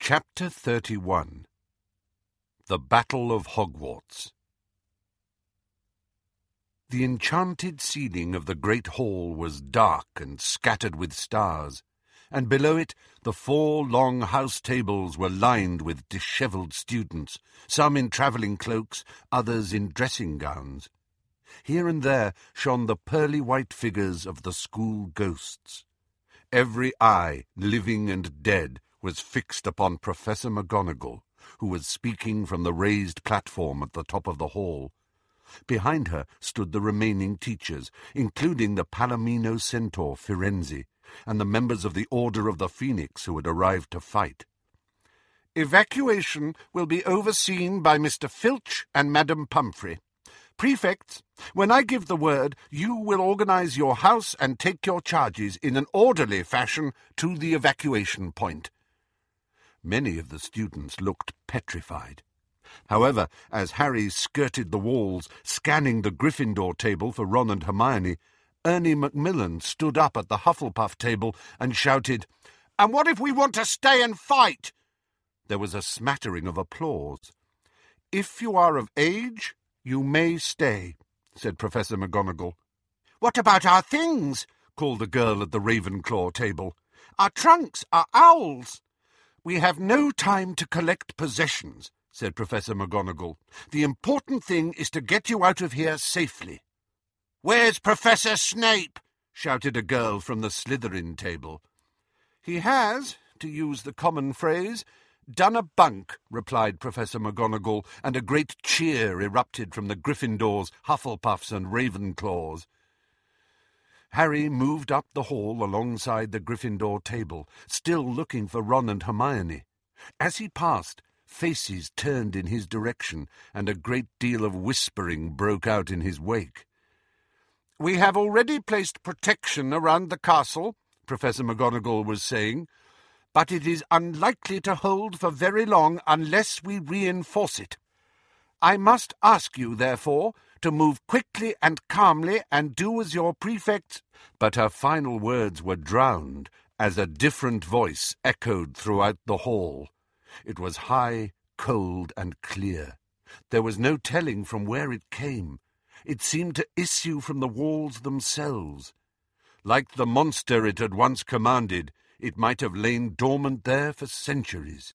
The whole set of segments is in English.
Chapter 31. The Battle of Hogwarts. The enchanted ceiling of the great hall was dark and scattered with stars, and below it the 4 long house tables were lined with dishevelled students, some in travelling cloaks, others in dressing gowns. Here and there shone the pearly white figures of the school ghosts. Every eye, living and dead, was fixed upon Professor McGonagall, who was speaking from the raised platform at the top of the hall. Behind her stood the remaining teachers, including the Palomino centaur Firenze, and the members of the Order of the Phoenix who had arrived to fight. "Evacuation will be overseen by Mr. Filch and Madam Pumphrey. Prefects, when I give the word, you will organize your house and take your charges in an orderly fashion to the evacuation point." Many of the students looked petrified. However, as Harry skirted the walls, scanning the Gryffindor table for Ron and Hermione, Ernie Macmillan stood up at the Hufflepuff table and shouted, "And what if we want to stay and fight?" There was a smattering of applause. "If you are of age, you may stay," said Professor McGonagall. "What about our things?" called a girl at the Ravenclaw table. "Our trunks, our owls." "We have no time to collect possessions," said Professor McGonagall. "The important thing is to get you out of here safely." "Where's Professor Snape?" shouted a girl from the Slytherin table. "He has, to use the common phrase, done a bunk," replied Professor McGonagall, and a great cheer erupted from the Gryffindors, Hufflepuffs, and Ravenclaws. Harry moved up the hall alongside the Gryffindor table, still looking for Ron and Hermione. As he passed, faces turned in his direction, and a great deal of whispering broke out in his wake. "We have already placed protection around the castle," Professor McGonagall was saying, "but it is unlikely to hold for very long unless we reinforce it. I must ask you, therefore, to move quickly and calmly and do as your prefects—" But her final words were drowned as a different voice echoed throughout the hall. It was high, cold, and clear. There was no telling from where it came. It seemed to issue from the walls themselves. Like the monster it had once commanded, it might have lain dormant there for centuries.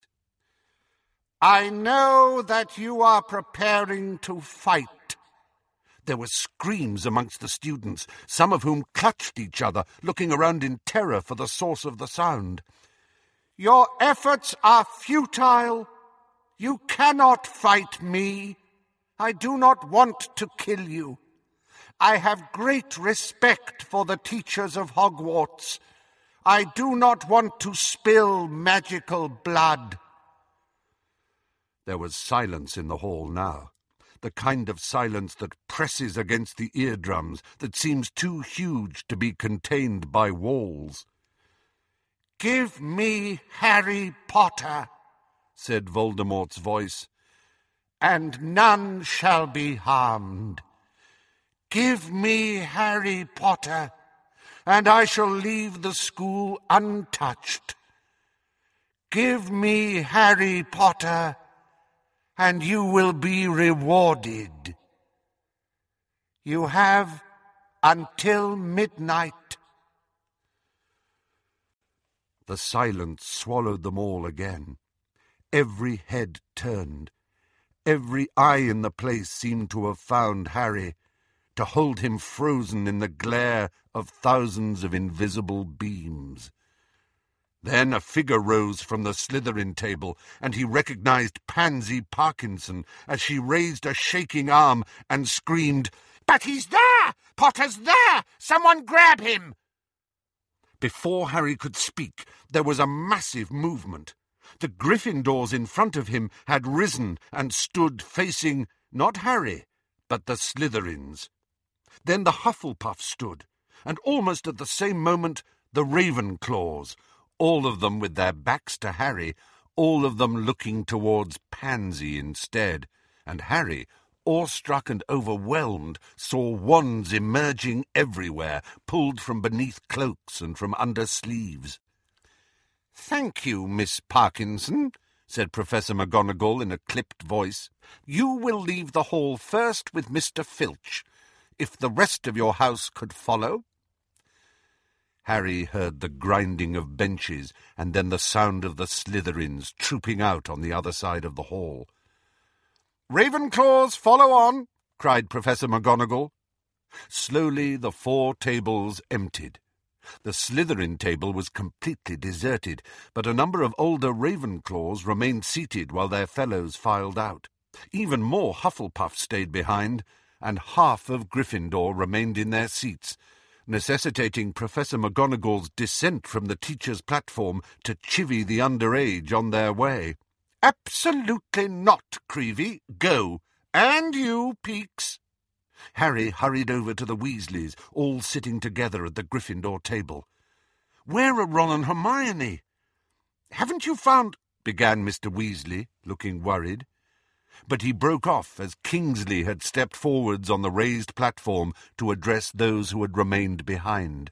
"I know that you are preparing to fight." There were screams amongst the students, some of whom clutched each other, looking around in terror for the source of the sound. "Your efforts are futile. You cannot fight me. I do not want to kill you. I have great respect for the teachers of Hogwarts. I do not want to spill magical blood." There was silence in the hall now, the kind of silence that presses against the eardrums, that seems too huge to be contained by walls. "Give me Harry Potter," said Voldemort's voice, "and none shall be harmed. Give me Harry Potter, and I shall leave the school untouched. Give me Harry Potter, and you will be rewarded. You have until midnight." The silence swallowed them all again. Every head turned. Every eye in the place seemed to have found Harry, to hold him frozen in the glare of thousands of invisible beams. Then a figure rose from the Slytherin table, and he recognized Pansy Parkinson as she raised a shaking arm and screamed, "But he's there! Potter's there! Someone grab him!" Before Harry could speak, there was a massive movement. The Gryffindors in front of him had risen and stood facing not Harry, but the Slytherins. Then the Hufflepuffs stood, and almost at the same moment the Ravenclaws, all of them with their backs to Harry, all of them looking towards Pansy instead, and Harry, awestruck and overwhelmed, saw wands emerging everywhere, pulled from beneath cloaks and from under sleeves. "Thank you, Miss Parkinson," said Professor McGonagall in a clipped voice. "You will leave the hall first with Mr. Filch, if the rest of your house could follow." Harry heard the grinding of benches and then the sound of the Slytherins trooping out on the other side of the hall. "Ravenclaws, follow on!" cried Professor McGonagall. Slowly the 4 tables emptied. The Slytherin table was completely deserted, but a number of older Ravenclaws remained seated while their fellows filed out. Even more Hufflepuffs stayed behind, and half of Gryffindor remained in their seats, necessitating Professor McGonagall's descent from the teacher's platform to chivvy the underage on their way. "Absolutely not, Creevy. Go. And you, Peakes." Harry hurried over to the Weasleys, all sitting together at the Gryffindor table. "Where are Ron and Hermione?" "Haven't you found—" began Mr. Weasley, looking worried. But he broke off as Kingsley had stepped forwards on the raised platform to address those who had remained behind.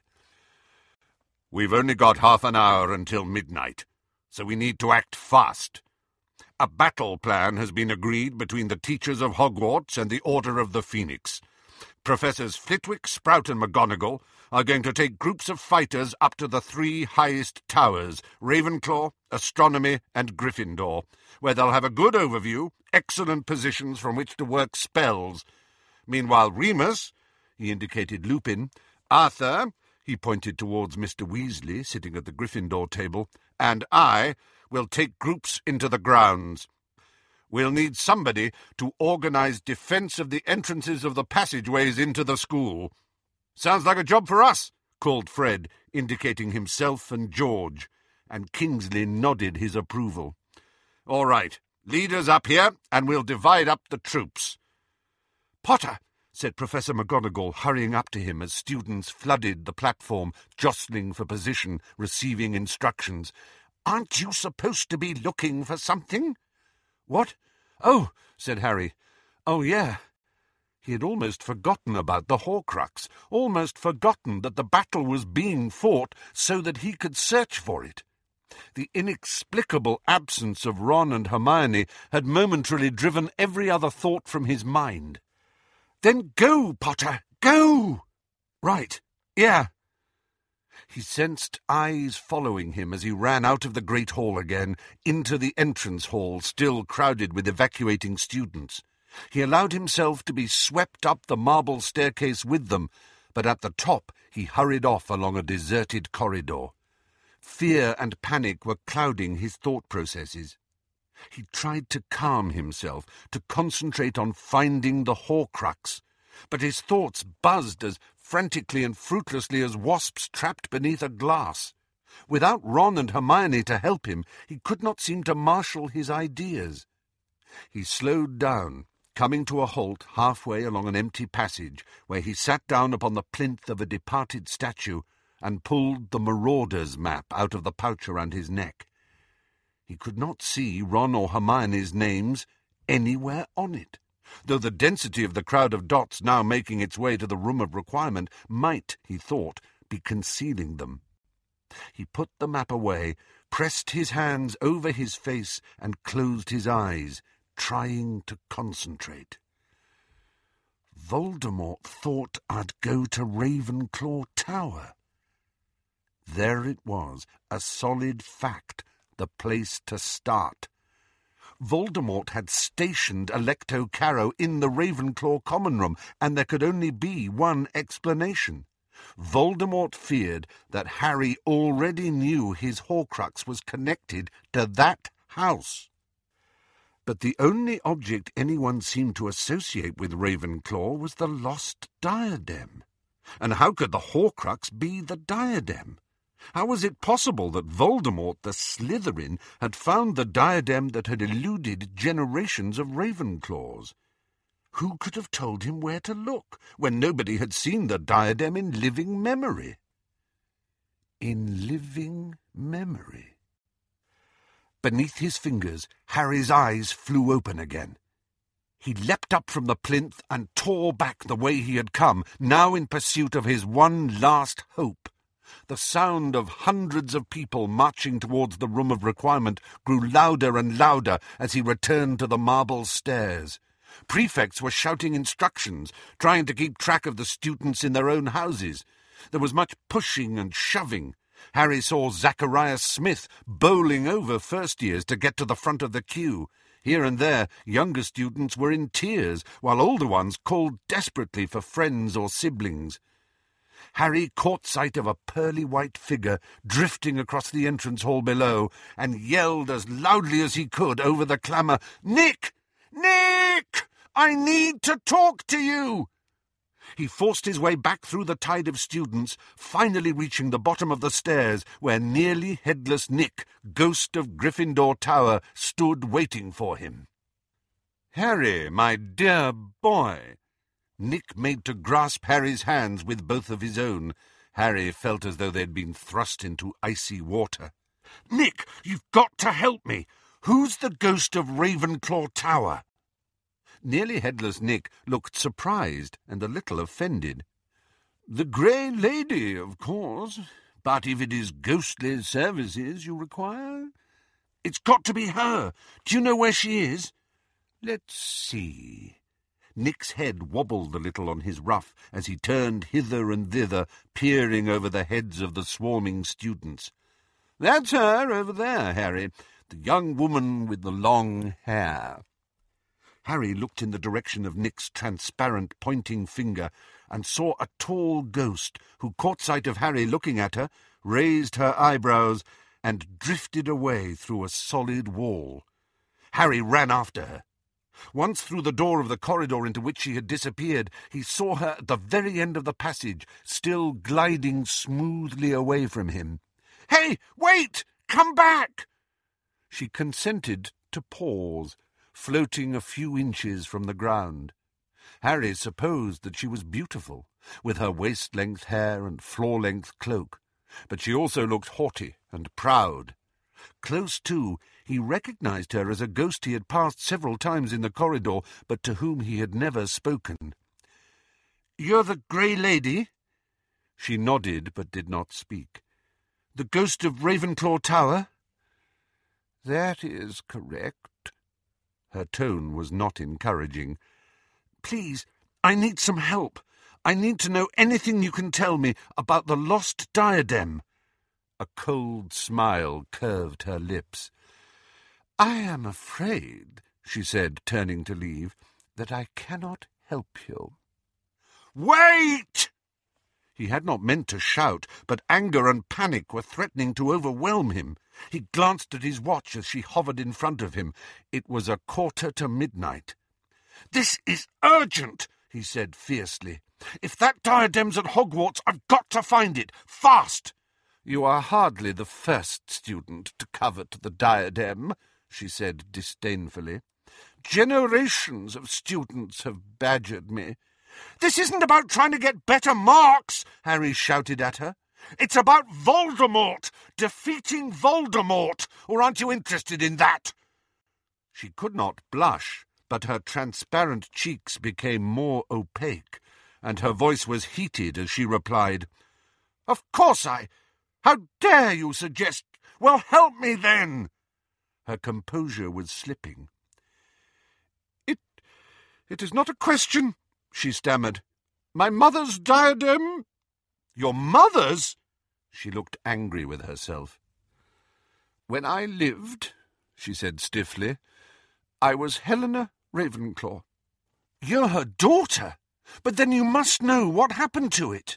"We've only got half an hour until midnight, so we need to act fast. A battle plan has been agreed between the teachers of Hogwarts and the Order of the Phoenix. Professors Flitwick, Sprout and McGonagall are going to take groups of fighters up to the 3 highest towers, Ravenclaw, Astronomy and Gryffindor, where they'll have a good overview, excellent positions from which to work spells. Meanwhile, Remus, he indicated Lupin, Arthur, he pointed towards Mr. Weasley, sitting at the Gryffindor table, and I will take groups into the grounds. We'll need somebody to organize defense of the entrances of the passageways into the school." "Sounds like a job for us," called Fred, indicating himself and George, and Kingsley nodded his approval. "All right, leaders up here, and we'll divide up the troops." "Potter," said Professor McGonagall, hurrying up to him as students flooded the platform, jostling for position, receiving instructions, "aren't you supposed to be looking for something?" "What? Oh," said Harry. "Oh, yeah." He had almost forgotten about the Horcrux, almost forgotten that the battle was being fought so that he could search for it. The inexplicable absence of Ron and Hermione had momentarily driven every other thought from his mind. "Then go, Potter, go!" "Right, yeah." He sensed eyes following him as he ran out of the Great Hall again, into the entrance hall, still crowded with evacuating students. He allowed himself to be swept up the marble staircase with them, but at the top he hurried off along a deserted corridor. Fear and panic were clouding his thought processes. He tried to calm himself, to concentrate on finding the Horcrux, but his thoughts buzzed as frantically and fruitlessly as wasps trapped beneath a glass. Without Ron and Hermione to help him, he could not seem to marshal his ideas. He slowed down, coming to a halt halfway along an empty passage, where he sat down upon the plinth of a departed statue and pulled the Marauders map out of the pouch around his neck. He could not see Ron or Hermione's names anywhere on it, though the density of the crowd of dots now making its way to the room of requirement might, he thought, be concealing them. He put the map away, pressed his hands over his face, and closed his eyes, trying to concentrate. Voldemort thought I'd go to Ravenclaw Tower. There it was, a solid fact, the place to start. Voldemort had stationed Alecto Carrow in the Ravenclaw common room, and there could only be one explanation. Voldemort feared that Harry already knew his Horcrux was connected to that house. But the only object anyone seemed to associate with Ravenclaw was the lost diadem. And how could the Horcrux be the diadem? How was it possible that Voldemort, the Slytherin, had found the diadem that had eluded generations of Ravenclaws? Who could have told him where to look, when nobody had seen the diadem in living memory? In living memory. Beneath his fingers, Harry's eyes flew open again. He leapt up from the plinth and tore back the way he had come, now in pursuit of his one last hope. The sound of hundreds of people marching towards the room of requirement grew louder and louder as he returned to the marble stairs. Prefects were shouting instructions, trying to keep track of the students in their own houses. There was much pushing and shoving. Harry saw Zacharias Smith bowling over first years to get to the front of the queue. Here and there, younger students were in tears, while older ones called desperately for friends or siblings. Harry caught sight of a pearly white figure drifting across the entrance hall below and yelled as loudly as he could over the clamour, "Nick! Nick! I need to talk to you!" He forced his way back through the tide of students, finally reaching the bottom of the stairs where nearly headless Nick, ghost of Gryffindor Tower, stood waiting for him. "Harry, my dear boy!" Nick made to grasp Harry's hands with both of his own. Harry felt as though they'd been thrust into icy water. "Nick, you've got to help me. Who's the ghost of Ravenclaw Tower?" Nearly headless Nick looked surprised and a little offended. "The Grey Lady, of course. But if it is ghostly services you require—" "It's got to be her. Do you know where she is?" "Let's see." Nick's head wobbled a little on his ruff as he turned hither and thither, peering over the heads of the swarming students. "That's her over there, Harry, the young woman with the long hair." Harry looked in the direction of Nick's transparent pointing finger and saw a tall ghost who caught sight of Harry looking at her, raised her eyebrows, and drifted away through a solid wall. Harry ran after her. Once through the door of the corridor into which she had disappeared, he saw her at the very end of the passage, still gliding smoothly away from him. "Hey, wait! Come back!" She consented to pause, floating a few inches from the ground. Harry supposed that she was beautiful, with her waist-length hair and floor-length cloak, but she also looked haughty and proud. Close to, he recognized her as a ghost he had passed several times in the corridor, but to whom he had never spoken. "You're the Grey Lady?" She nodded, but did not speak. "The ghost of Ravenclaw Tower?" "That is correct." Her tone was not encouraging. "Please, I need some help. I need to know anything you can tell me about the lost diadem." A cold smile curved her lips. "I am afraid," she said, turning to leave, "that I cannot help you." "Wait!" He had not meant to shout, but anger and panic were threatening to overwhelm him. He glanced at his watch as she hovered in front of him. It was midnight. "This is urgent," he said fiercely. "If that diadem's at Hogwarts, I've got to find it, fast!" "You are hardly the first student to covet the diadem," she said disdainfully. "Generations of students have badgered me." "This isn't about trying to get better marks," Harry shouted at her. "It's about Voldemort, defeating Voldemort, or aren't you interested in that?" She could not blush, but her transparent cheeks became more opaque, and her voice was heated as she replied, "Of course How dare you suggest— Well, help me then!" Her composure was slipping. It is not a question," she stammered. "My mother's diadem—" "Your mother's?" She looked angry with herself. "When I lived," she said stiffly, "I was Helena Ravenclaw." "You're her daughter? But then you must know what happened to it."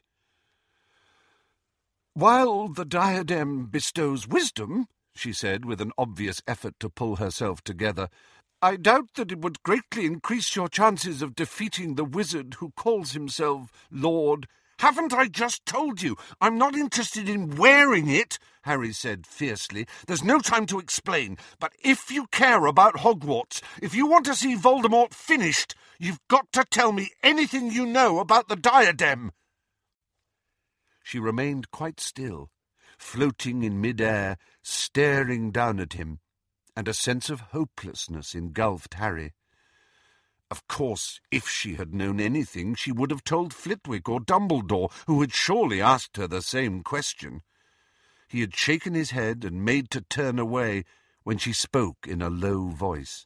"While the diadem bestows wisdom," she said with an obvious effort to pull herself together, "I doubt that it would greatly increase your chances of defeating the wizard who calls himself Lord—" "Haven't I just told you I'm not interested in wearing it?" Harry said fiercely. "There's no time to explain, but if you care about Hogwarts, if you want to see Voldemort finished, you've got to tell me anything you know about the diadem." She remained quite still, floating in mid-air, staring down at him, and a sense of hopelessness engulfed Harry. Of course, if she had known anything, she would have told Flitwick or Dumbledore, who had surely asked her the same question. He had shaken his head and made to turn away when she spoke in a low voice.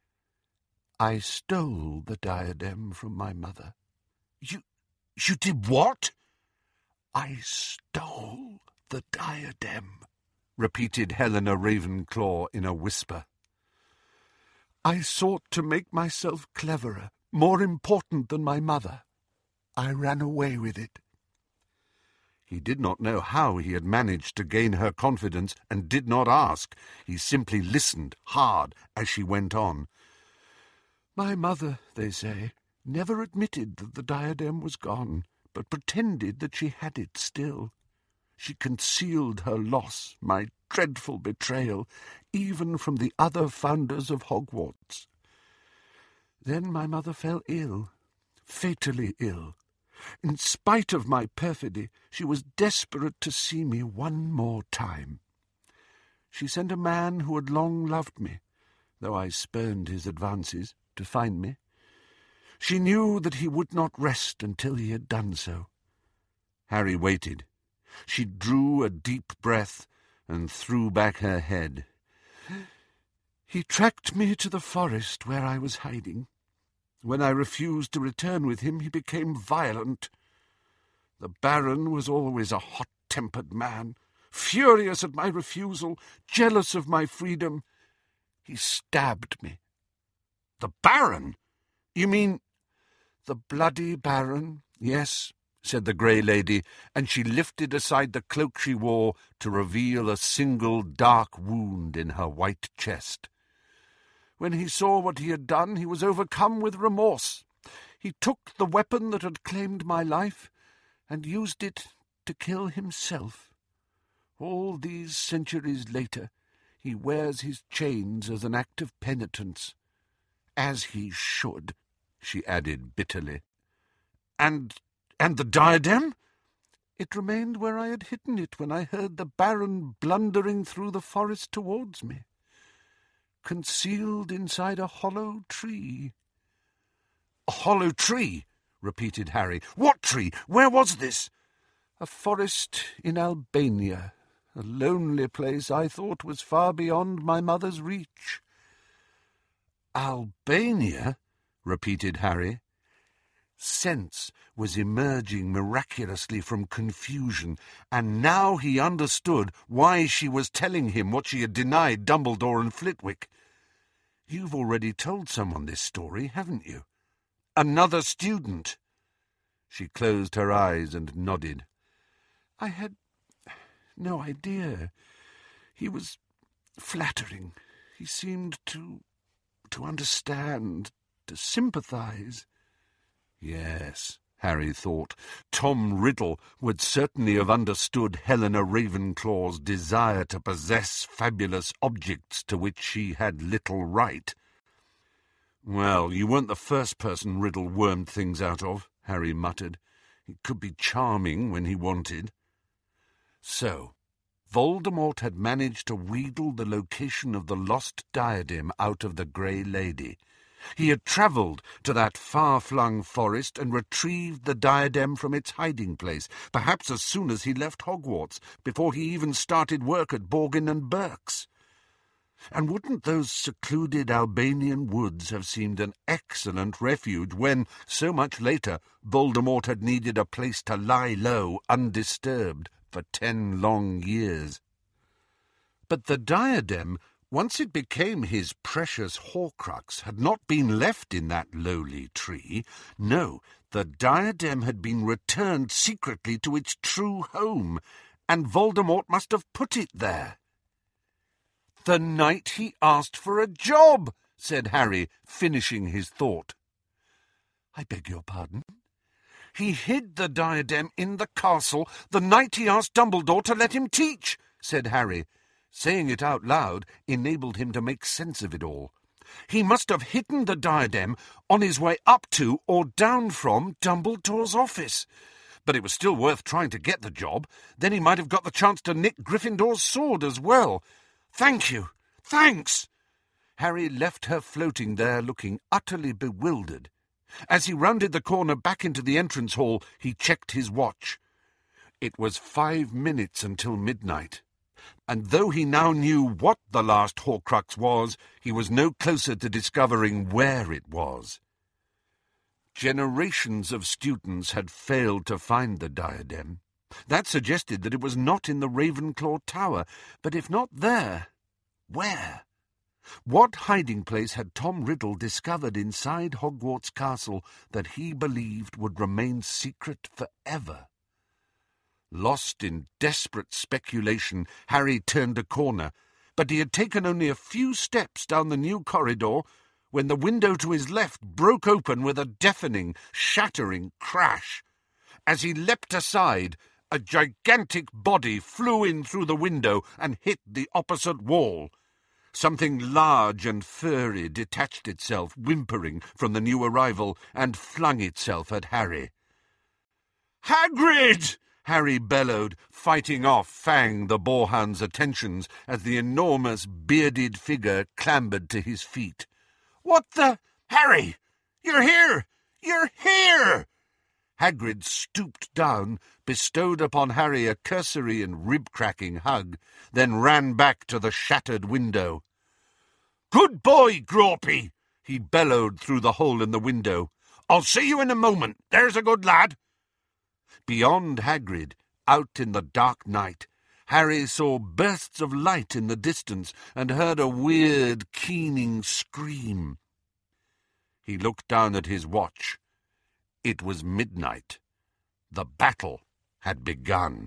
"I stole the diadem from my mother." You did what?" "I stole the diadem," repeated Helena Ravenclaw in a whisper. "I sought to make myself cleverer, more important than my mother. I ran away with it." He did not know how he had managed to gain her confidence and did not ask. He simply listened hard as she went on. "My mother, they say, never admitted that the diadem was gone, but pretended that she had it still. She concealed her loss, my dreadful betrayal, even from the other founders of Hogwarts. Then my mother fell ill, fatally ill. In spite of my perfidy, she was desperate to see me one more time. She sent a man who had long loved me, though I spurned his advances, to find me. She knew that he would not rest until he had done so." Harry waited. She drew a deep breath and threw back her head. "He tracked me to the forest where I was hiding. When I refused to return with him, he became violent. The Baron was always a hot-tempered man, furious at my refusal, jealous of my freedom. He stabbed me." "The Baron? You mean—" "The bloody Baron, yes," said the Grey Lady, and she lifted aside the cloak she wore to reveal a single dark wound in her white chest. "When he saw what he had done, he was overcome with remorse. He took the weapon that had claimed my life and used it to kill himself. All these centuries later, he wears his chains as an act of penitence. As he should," she added bitterly. And the diadem?" "It remained where I had hidden it when I heard the Baron blundering through the forest towards me. Concealed inside a hollow tree." "A hollow tree?" repeated Harry. "What tree? Where was this?" "A forest in Albania, a lonely place I thought was far beyond my mother's reach." "Albania?" repeated Harry. Sense was emerging miraculously from confusion, and now he understood why she was telling him what she had denied Dumbledore and Flitwick. "You've already told someone this story, haven't you?" "Another student." She closed her eyes and nodded. "I had no idea. He was flattering. He seemed to understand, to sympathize." Yes, Harry thought, Tom Riddle would certainly have understood Helena Ravenclaw's desire to possess fabulous objects to which she had little right. "Well, you weren't the first person Riddle wormed things out of," Harry muttered. "He could be charming when he wanted." So, Voldemort had managed to wheedle the location of the lost diadem out of the Grey Lady. He had travelled to that far-flung forest and retrieved the diadem from its hiding-place, perhaps as soon as he left Hogwarts, before he even started work at Borgin and Burke's. And wouldn't those secluded Albanian woods have seemed an excellent refuge when, so much later, Voldemort had needed a place to lie low, undisturbed, for 10 long years? But the diadem, once it became his precious Horcrux, had not been left in that lowly tree. No, the diadem had been returned secretly to its true home, and Voldemort must have put it there. "The night he asked for a job," said Harry, finishing his thought. "I beg your pardon?" "He hid the diadem in the castle the night he asked Dumbledore to let him teach," said Harry. Saying it out loud enabled him to make sense of it all. "He must have hidden the diadem on his way up to or down from Dumbledore's office. But it was still worth trying to get the job. Then he might have got the chance to nick Gryffindor's sword as well. Thank you. Thanks." Harry left her floating there looking utterly bewildered. As he rounded the corner back into the entrance hall, he checked his watch. It was 5 minutes until midnight, and though he now knew what the last Horcrux was, he was no closer to discovering where it was. Generations of students had failed to find the diadem. That suggested that it was not in the Ravenclaw Tower, but if not there, where? What hiding place had Tom Riddle discovered inside Hogwarts Castle that he believed would remain secret forever? Lost in desperate speculation, Harry turned a corner, but he had taken only a few steps down the new corridor when the window to his left broke open with a deafening, shattering crash. As he leapt aside, a gigantic body flew in through the window and hit the opposite wall. Something large and furry detached itself, whimpering, from the new arrival and flung itself at Harry. "Hagrid!" Harry bellowed, fighting off Fang the boarhound's attentions as the enormous bearded figure clambered to his feet. "What the— Harry! You're here! You're here!" Hagrid stooped down, bestowed upon Harry a cursory and rib-cracking hug, then ran back to the shattered window. "Good boy, Grawpy!" he bellowed through the hole in the window. "I'll see you in a moment, there's a good lad." Beyond Hagrid, out in the dark night, Harry saw bursts of light in the distance and heard a weird, keening scream. He looked down at his watch. It was midnight. The battle had begun.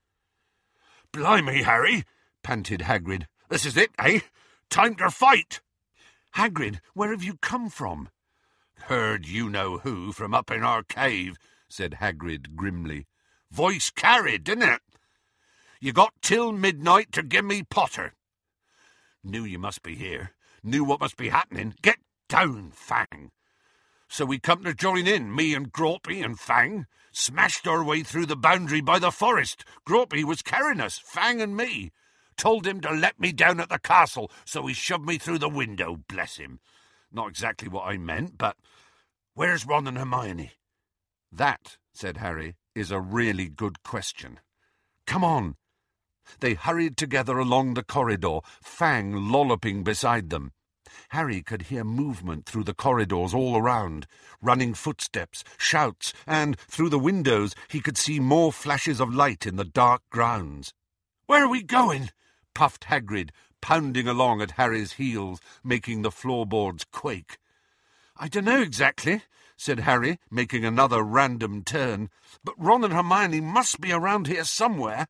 "Blimey, Harry," panted Hagrid. "This is it, eh? Time to fight!" "Hagrid, where have you come from?" "Heard you-know-who from up in our cave," said Hagrid grimly. "Voice carried, didn't it? You got till midnight to give me Potter. Knew you must be here. Knew what must be happening. Get down, Fang." So we come to join in, me and Grawpy and Fang. Smashed our way through the boundary by the forest. Grawpy was carrying us, Fang and me. Told him to let me down at the castle, so he shoved me through the window, bless him. Not exactly what I meant, but where's Ron and Hermione? "That," said Harry, "is a really good question. Come on." They hurried together along the corridor, Fang lolloping beside them. Harry could hear movement through the corridors all around, running footsteps, shouts, and through the windows he could see more flashes of light in the dark grounds. "Where are we going?" puffed Hagrid, pounding along at Harry's heels, making the floorboards quake. "I dunno exactly," said Harry, making another random turn, "but Ron and Hermione must be around here somewhere."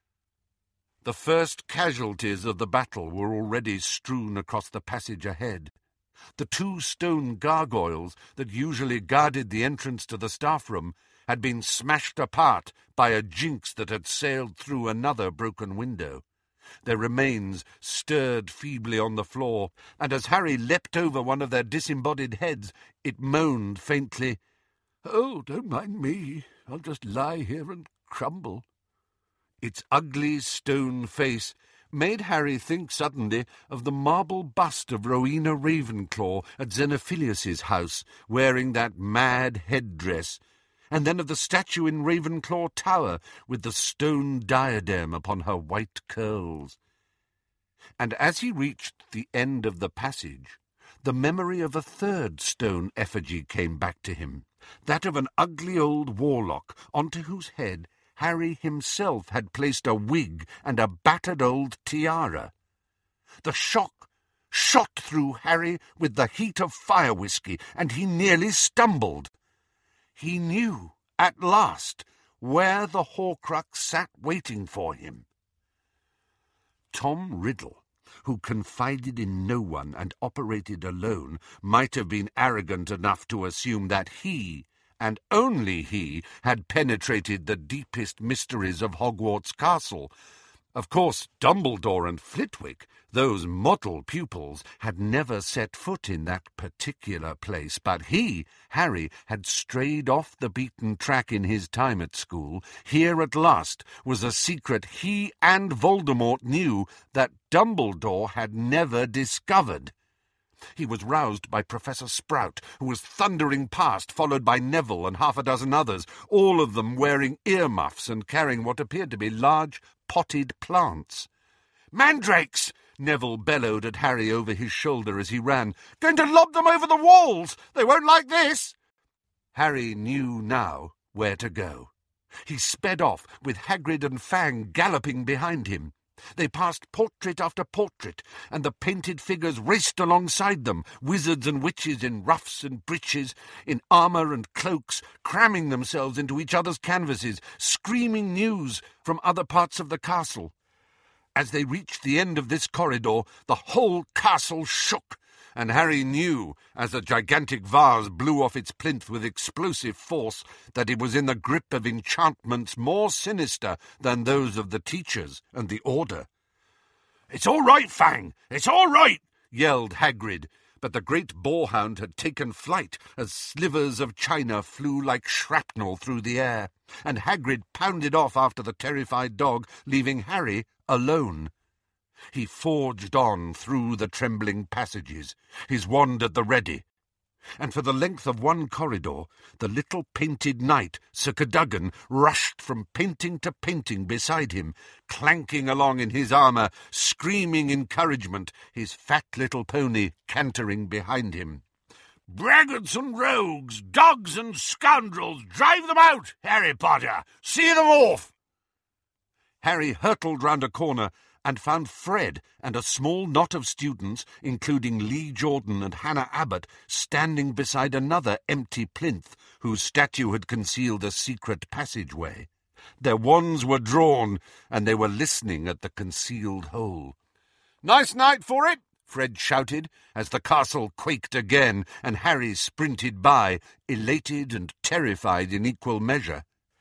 The first casualties of the battle were already strewn across the passage ahead. The 2 stone gargoyles that usually guarded the entrance to the staff room had been smashed apart by a jinx that had sailed through another broken window. Their remains stirred feebly on the floor, and as Harry leapt over one of their disembodied heads, it moaned faintly, "Oh, don't mind me. I'll just lie here and crumble." Its ugly stone face made Harry think suddenly of the marble bust of Rowena Ravenclaw at Xenophilius's house, wearing that mad headdress, and then of the statue in Ravenclaw Tower with the stone diadem upon her white curls. And as he reached the end of the passage, the memory of a third stone effigy came back to him, that of an ugly old warlock onto whose head Harry himself had placed a wig and a battered old tiara. The shock shot through Harry with the heat of fire-whiskey, and he nearly stumbled. He knew, at last, where the Horcrux sat waiting for him. Tom Riddle, who confided in no one and operated alone, might have been arrogant enough to assume that he, and only he, had penetrated the deepest mysteries of Hogwarts Castle. Of course, Dumbledore and Flitwick, those model pupils, had never set foot in that particular place, but he, Harry, had strayed off the beaten track in his time at school. Here at last was a secret he and Voldemort knew that Dumbledore had never discovered. He was roused by Professor Sprout, who was thundering past, followed by Neville and half a dozen others, all of them wearing earmuffs and carrying what appeared to be large, potted plants. "Mandrakes!" Neville bellowed at Harry over his shoulder as he ran. "Going to lob them over the walls! They won't like this!" Harry knew now where to go. He sped off, with Hagrid and Fang galloping behind him. They passed portrait after portrait, and the painted figures raced alongside them, wizards and witches in ruffs and breeches, in armour and cloaks, cramming themselves into each other's canvases, screaming news from other parts of the castle. As they reached the end of this corridor, the whole castle shook, and Harry knew, as the gigantic vase blew off its plinth with explosive force, that it was in the grip of enchantments more sinister than those of the teachers and the Order. "It's all right, Fang! It's all right!" yelled Hagrid, but the great boarhound had taken flight as slivers of china flew like shrapnel through the air, and Hagrid pounded off after the terrified dog, leaving Harry alone. He forged on through the trembling passages, his wand at the ready, and for the length of one corridor the little painted knight, Sir Cadogan, rushed from painting to painting beside him, clanking along in his armour, screaming encouragement, his fat little pony cantering behind him. "Braggarts and rogues, dogs and scoundrels, drive them out, Harry Potter! See them off!" Harry hurtled round a corner and found Fred and a small knot of students, including Lee Jordan and Hannah Abbott, standing beside another empty plinth, whose statue had concealed a secret passageway. Their wands were drawn, and they were listening at the concealed hole. "Nice night for it!" Fred shouted, as the castle quaked again, and Harry sprinted by, elated and terrified in equal measure.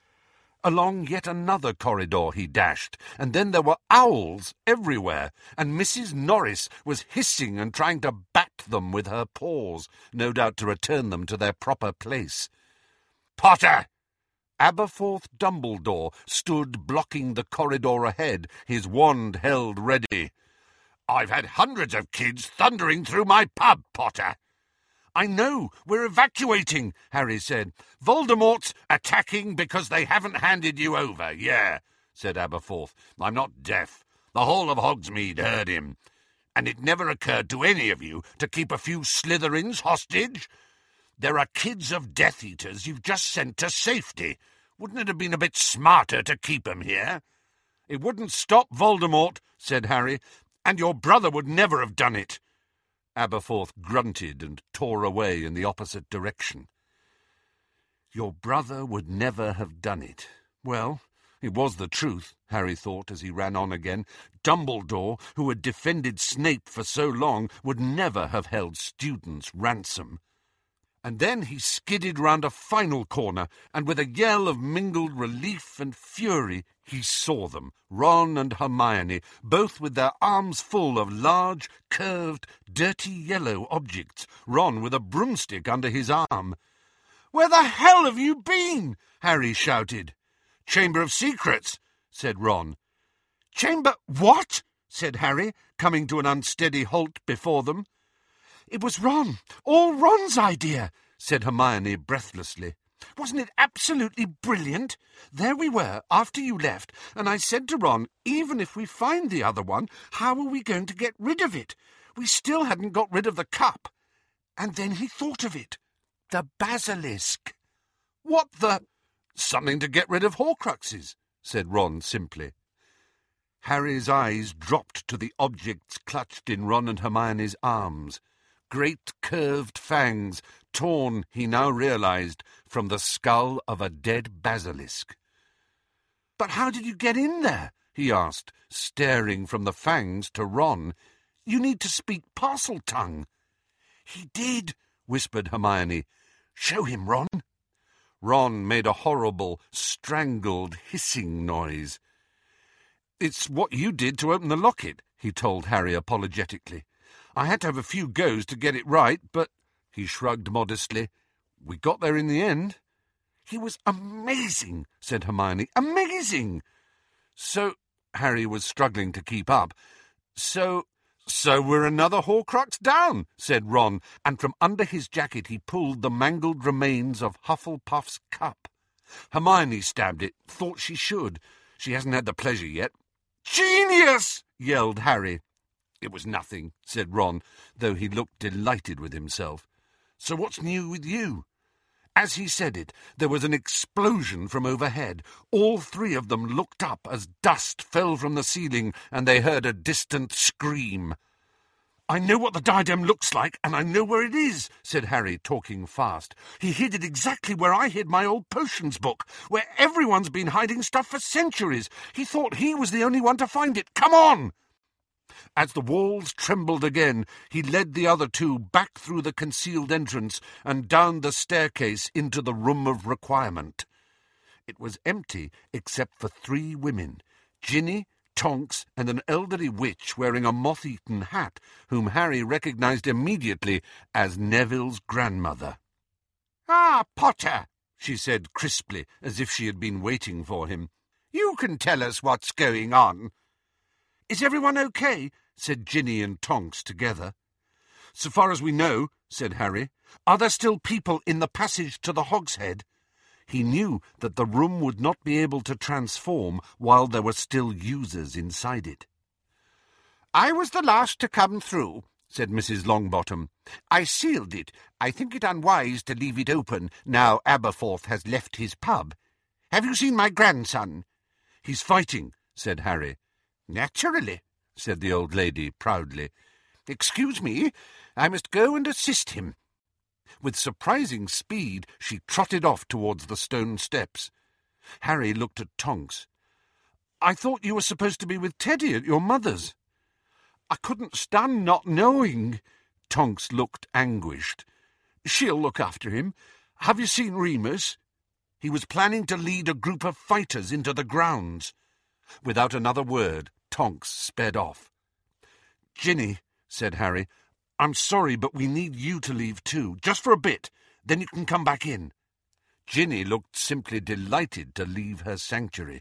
Along yet another corridor he dashed, and then there were owls everywhere, and Mrs. Norris was hissing and trying to bat them with her paws, no doubt to return them to their proper place. "Potter!" Aberforth Dumbledore stood blocking the corridor ahead, his wand held ready. "I've had hundreds of kids thundering through my pub, Potter." "I know, we're evacuating," Harry said. "Voldemort's attacking because they haven't handed you over." "Yeah," said Aberforth. "I'm not deaf. The whole of Hogsmeade heard him. And it never occurred to any of you to keep a few Slytherins hostage? There are kids of Death Eaters you've just sent to safety. Wouldn't it have been a bit smarter to keep 'em here?" "It wouldn't stop Voldemort," said Harry, "and your brother would never have done it." Aberforth grunted and tore away in the opposite direction. Your brother would never have done it. Well, it was the truth, Harry thought as he ran on again. Dumbledore, who had defended Snape for so long, would never have held students ransom. And then he skidded round a final corner, and with a yell of mingled relief and fury, he saw them, Ron and Hermione, both with their arms full of large, curved, dirty yellow objects, Ron with a broomstick under his arm. "Where the hell have you been?" Harry shouted. "Chamber of Secrets," said Ron. "Chamber what?" said Harry, coming to an unsteady halt before them. "It was Ron, all Ron's idea," said Hermione breathlessly. "Wasn't it absolutely brilliant? There we were, after you left, and I said to Ron, even if we find the other one, how are we going to get rid of it? We still hadn't got rid of the cup. And then he thought of it. The basilisk." "What the—" "Something to get rid of Horcruxes," said Ron simply. Harry's eyes dropped to the objects clutched in Ron and Hermione's arms. Great curved fangs, torn, he now realized, from the skull of a dead basilisk. "But how did you get in there?" he asked, staring from the fangs to Ron. "You need to speak Parseltongue." "He did," whispered Hermione. "Show him, Ron." Ron made a horrible, strangled, hissing noise. "It's what you did to open the locket," he told Harry apologetically. "I had to have a few goes to get it right, but—" he shrugged modestly. "We got there in the end." "He was amazing," said Hermione. "Amazing!" "So—" Harry was struggling to keep up. So "So we're another Horcrux down," said Ron, and from under his jacket he pulled the mangled remains of Hufflepuff's cup. Hermione stabbed it, thought she should. She hasn't had the pleasure yet. "Genius!" yelled Harry. "It was nothing," said Ron, though he looked delighted with himself. "So what's new with you?" As he said it, there was an explosion from overhead. All three of them looked up as dust fell from the ceiling, and they heard a distant scream. "I know what the diadem looks like, and I know where it is," said Harry, talking fast. "He hid it exactly where I hid my old potions book, where everyone's been hiding stuff for centuries. He thought he was the only one to find it. Come on!" As the walls trembled again, he led the other two back through the concealed entrance and down the staircase into the room of requirement. It was empty except for 3 women, Ginny, Tonks, and an elderly witch wearing a moth-eaten hat, whom Harry recognised immediately as Neville's grandmother. "Ah, Potter," she said crisply, as if she had been waiting for him. "You can tell us what's going on." "Is everyone okay?" said Ginny and Tonks together. "So far as we know," said Harry. "Are there still people in the passage to the Hogshead?" He knew that the room would not be able to transform while there were still users inside it. "I was the last to come through," said Mrs. Longbottom. "I sealed it. I think it unwise to leave it open now Aberforth has left his pub. Have you seen my grandson?" "He's fighting," said Harry. "Naturally," said the old lady proudly. "Excuse me, I must go and assist him." With surprising speed, she trotted off towards the stone steps. Harry looked at Tonks. "I thought you were supposed to be with Teddy at your mother's." "I couldn't stand not knowing." Tonks looked anguished. "She'll look after him. Have you seen Remus?" He was planning to lead a group of fighters into the grounds. Without another word, Tonks sped off. "Ginny," said Harry, "I'm sorry, but we need you to leave too, just for a bit. Then you can come back in." Ginny looked simply delighted to leave her sanctuary.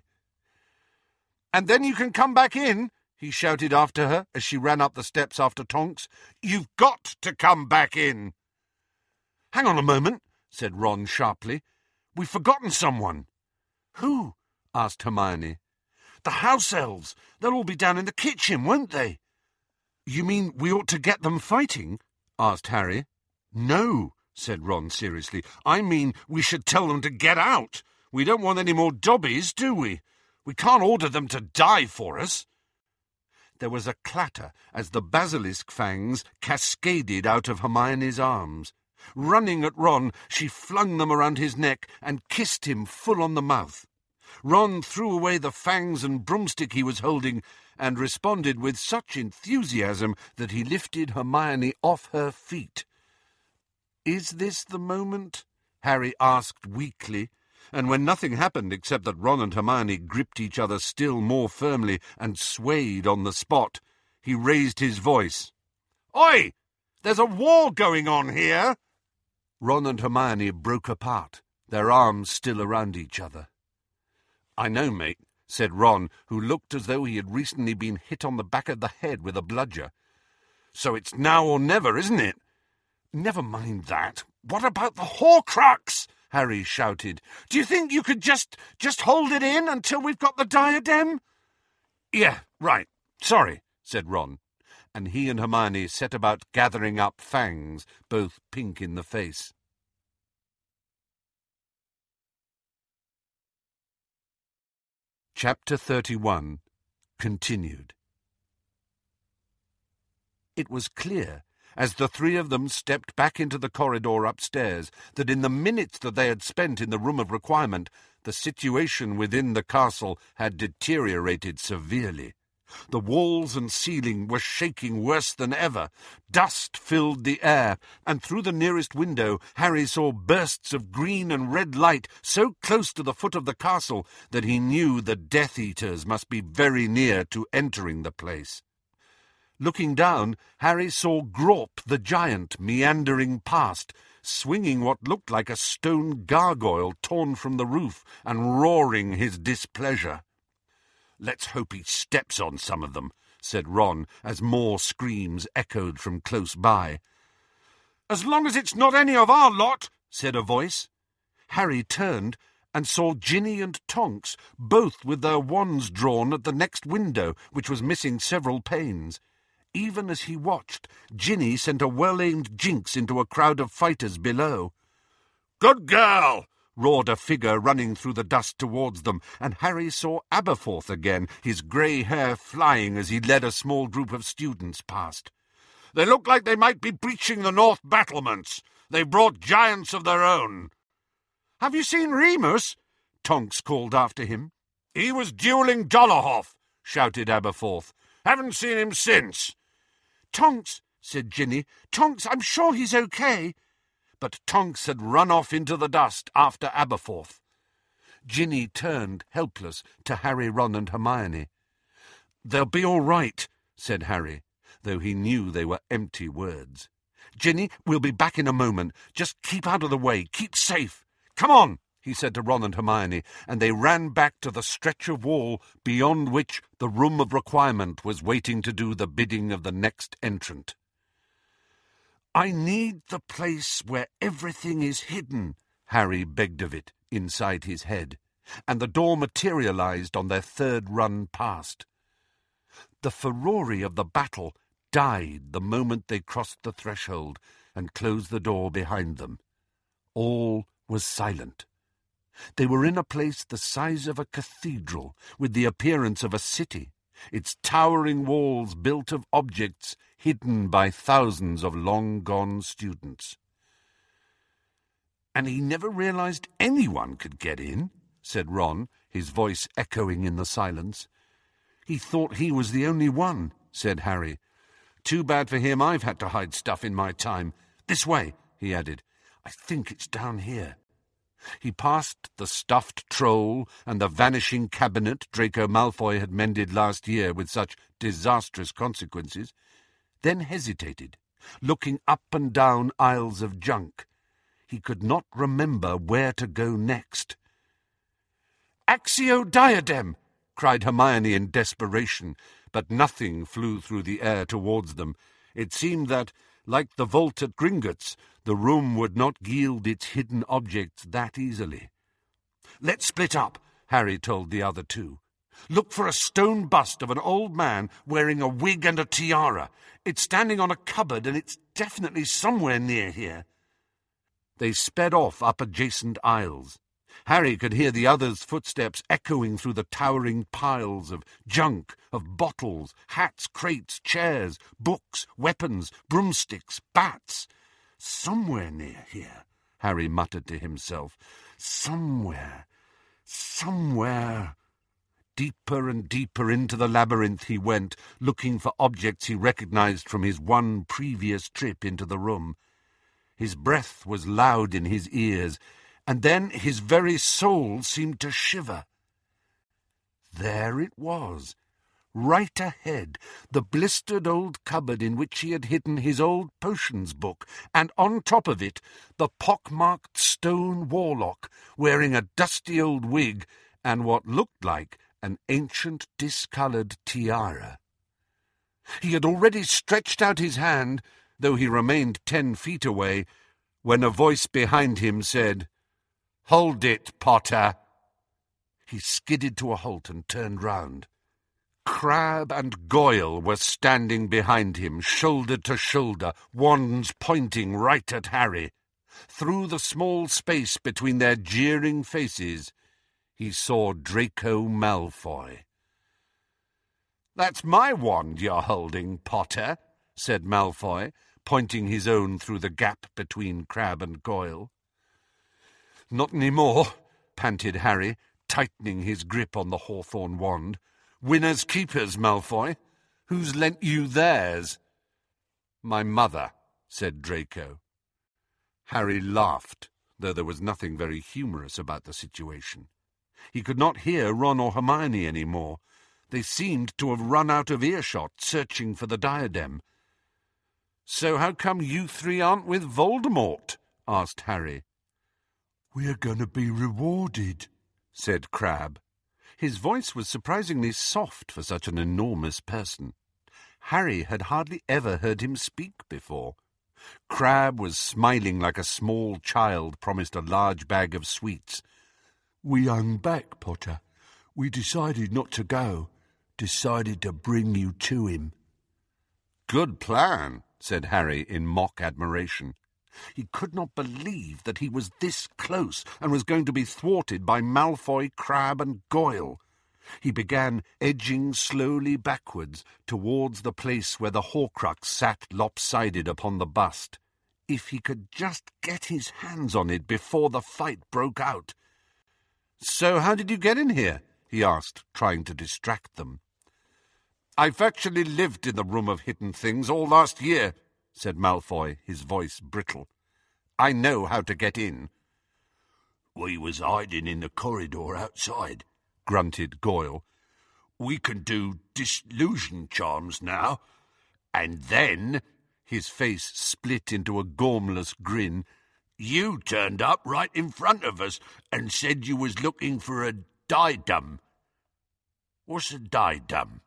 "And then you can come back in," he shouted after her as she ran up the steps after Tonks. "You've got to come back in." "Hang on a moment," said Ron sharply. "We've forgotten someone." "Who?" asked Hermione. "The house elves. They'll all be down in the kitchen, won't they?" "You mean we ought to get them fighting?" asked Harry. "No," said Ron seriously. "I mean we should tell them to get out. We don't want any more Dobbies, do we? We can't order them to die for us." There was a clatter as the basilisk fangs cascaded out of Hermione's arms. Running at Ron, she flung them around his neck and kissed him full on the mouth. Ron threw away the fangs and broomstick he was holding and responded with such enthusiasm that he lifted Hermione off her feet. "Is this the moment?" Harry asked weakly, and when nothing happened except that Ron and Hermione gripped each other still more firmly and swayed on the spot, he raised his voice. "Oi! There's a war going on here!" Ron and Hermione broke apart, their arms still around each other. "I know, mate," said Ron, who looked as though he had recently been hit on the back of the head with a bludger. "So it's now or never, isn't it?" "Never mind that. What about the Horcrux?" Harry shouted. "Do you think you could just hold it in until we've got the diadem?" "Yeah, right. Sorry," said Ron, and he and Hermione set about gathering up fangs, both pink in the face. Chapter 31. Continued. It was clear, as the 3 of them stepped back into the corridor upstairs, that in the minutes that they had spent in the room of requirement, the situation within the castle had deteriorated severely. The walls and ceiling were shaking worse than ever. Dust filled the air, and through the nearest window Harry saw bursts of green and red light so close to the foot of the castle that he knew the Death Eaters must be very near to entering the place. Looking down, Harry saw Grawp the giant meandering past, swinging what looked like a stone gargoyle torn from the roof and roaring his displeasure. "Let's hope he steps on some of them," said Ron, as more screams echoed from close by. "As long as it's not any of our lot," said a voice. Harry turned and saw Ginny and Tonks, both with their wands drawn at the next window, which was missing several panes. Even as he watched, Ginny sent a well-aimed jinx into a crowd of fighters below. "Good girl!" roared a figure running through the dust towards them, and Harry saw Aberforth again, his grey hair flying as he led a small group of students past. "They look like they might be breaching the north battlements. They've brought giants of their own." "Have you seen Remus?" Tonks called after him. "He was duelling Dolohov," shouted Aberforth. "Haven't seen him since." "Tonks," said Ginny. "Tonks, I'm sure he's okay." But Tonks had run off into the dust after Aberforth. Ginny turned, helpless, to Harry, Ron and Hermione. "They'll be all right," said Harry, though he knew they were empty words. "Ginny, we'll be back in a moment. Just keep out of the way. Keep safe. Come on," he said to Ron and Hermione, and they ran back to the stretch of wall beyond which the Room of Requirement was waiting to do the bidding of the next entrant. "I need the place where everything is hidden," Harry begged of it inside his head, and the door materialized on their third run past. The furore of the battle died the moment they crossed the threshold and closed the door behind them. All was silent. They were in a place the size of a cathedral, with the appearance of a city, its towering walls built of objects hidden by thousands of long-gone students. "And he never realized anyone could get in," said Ron, his voice echoing in the silence. "He thought he was the only one," said Harry. "Too bad for him I've had to hide stuff in my time. This way," he added. "I think it's down here." He passed the stuffed troll and the vanishing cabinet Draco Malfoy had mended last year with such disastrous consequences, then hesitated, looking up and down aisles of junk. He could not remember where to go next. "Accio Diadem!" cried Hermione in desperation, but nothing flew through the air towards them. It seemed that, like the vault at Gringotts, the room would not yield its hidden objects that easily. "Let's split up," Harry told the other two. "Look for a stone bust of an old man wearing a wig and a tiara. It's standing on a cupboard, and it's definitely somewhere near here." They sped off up adjacent aisles. Harry could hear the others' footsteps echoing through the towering piles of junk, of bottles, hats, crates, chairs, books, weapons, broomsticks, bats. "Somewhere near here," Harry muttered to himself. "Somewhere. Deeper and deeper into the labyrinth he went, looking for objects he recognized from his one previous trip into the room. His breath was loud in his ears, and then his very soul seemed to shiver. There it was, right ahead, the blistered old cupboard in which he had hidden his old potions book, and on top of it, the pock-marked stone warlock, wearing a dusty old wig and what looked like an ancient discoloured tiara. He had already stretched out his hand, though he remained 10 feet away, when a voice behind him said, "Hold it, Potter." He skidded to a halt and turned round. Crabbe and Goyle were standing behind him, shoulder to shoulder, wands pointing right at Harry. Through the small space between their jeering faces, he saw Draco Malfoy. "That's my wand you're holding, Potter," said Malfoy, pointing his own through the gap between Crabbe and Goyle. "Not any more," panted Harry, tightening his grip on the hawthorn wand. "Winners keepers, Malfoy. Who's lent you theirs?" "My mother," said Draco. Harry laughed, though there was nothing very humorous about the situation. He could not hear Ron or Hermione any more. They seemed to have run out of earshot, searching for the diadem. "So how come you three aren't with Voldemort?" asked Harry. "We're going to be rewarded," said Crabbe. His voice was surprisingly soft for such an enormous person. Harry had hardly ever heard him speak before. Crabbe was smiling like a small child promised a large bag of sweets. "We hung back, Potter. We decided not to go. Decided to bring you to him." "Good plan," said Harry in mock admiration. He could not believe that he was this close and was going to be thwarted by Malfoy, Crabbe, and Goyle. He began edging slowly backwards towards the place where the Horcrux sat lopsided upon the bust. If he could just get his hands on it before the fight broke out. "So how did you get in here?" he asked, trying to distract them. "I've actually lived in the Room of Hidden Things all last year," said Malfoy, his voice brittle. "I know how to get in." "We was hiding in the corridor outside," grunted Goyle. "We can do disillusion charms now. And then," his face split into a gormless grin, "you turned up right in front of us and said you was looking for a diadem." "What's a diadem?"